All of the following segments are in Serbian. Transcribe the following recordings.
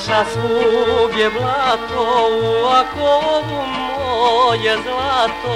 kiša svug je blato, u akovu moje zlato.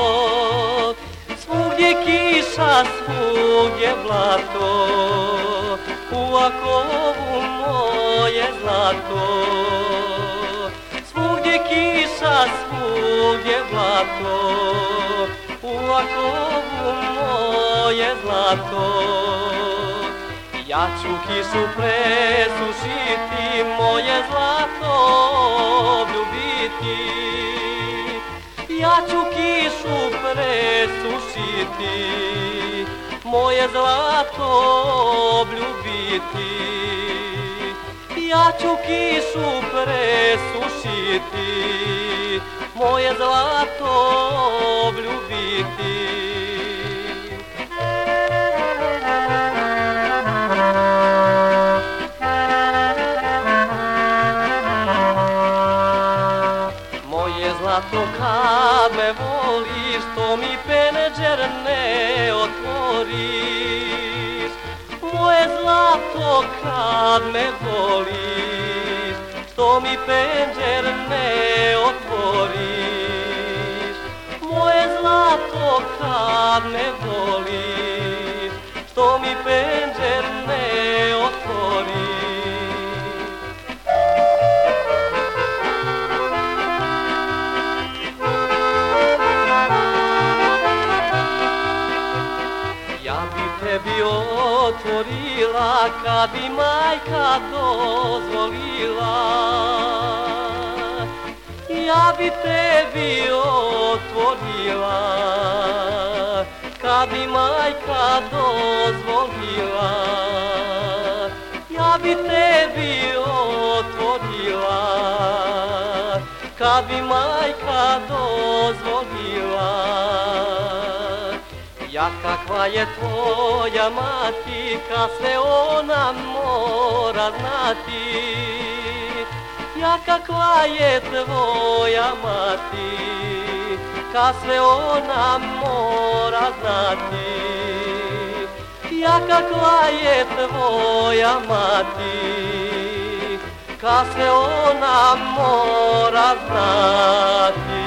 Svugdje kiša, svugdje blato, u akovu moje zlato. Svugdje kiša, svugdje blato, u akovu moje zlato. Ja ću kišu presušiti, moje zlato obljubiti. Ja ću kišu presušiti, moje zlato obljubiti. Ja ću kišu presušiti, moje zlato obljubiti. Zlato, kad me voliš, to mi penđer ne otvoriš. Moje zlato, kad me voliš, što mi penđer ne otvoriš. Moje zlato, kad me voliš, što mi penđer ne otvoriš. Tebi otvorila, kad bi majka dozvolila. Ja bi tebi otvorila, kad bi majka dozvolila. Ja bi tebi otvorila, kad bi majka dozvolila. Ja kakva je tvoja mati, kad sve ona mora znati. Ja kakva je tvoja mati, kad sve ona mora znati. Ja kakva je tvoja mati, kad sve ona mora znati.